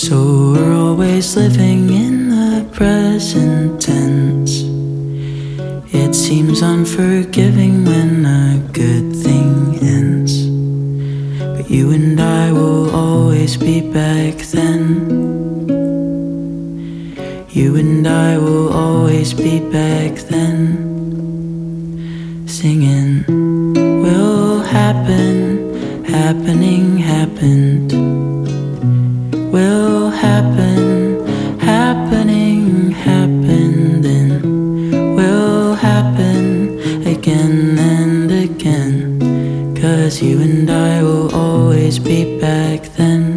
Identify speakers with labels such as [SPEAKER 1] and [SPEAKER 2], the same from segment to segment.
[SPEAKER 1] So we're always living in the present tense. It seems unforgiving when a good thing ends. But you and I will always be back then. You and I will always be back then. Singing will happen, happening happened. Will happen, happening happened, and will happen again and again. 'Cause you and I will always be back then.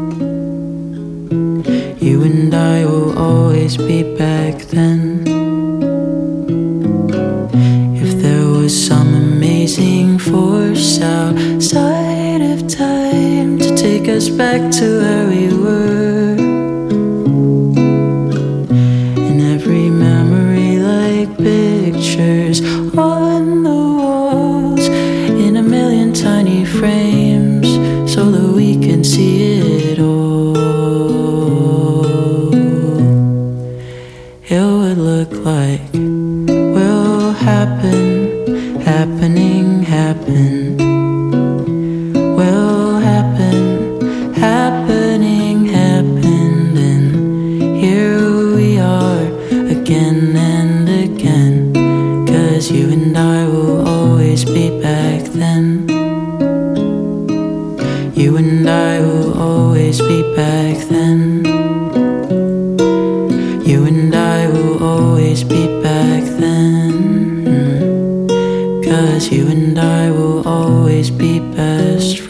[SPEAKER 1] You and I will always be back then. If there was some amazing force outside of time to take us back to where we were, and every memory like pictures on the walls in a million tiny frames so that we can see it all. It would look like will happen, happening happened. Will happen, happening happened, and here we are again and again. 'Cause you and I will always be back then. You and I will always be back then. You and I will always be back then. 'Cause you and I will always be best friends.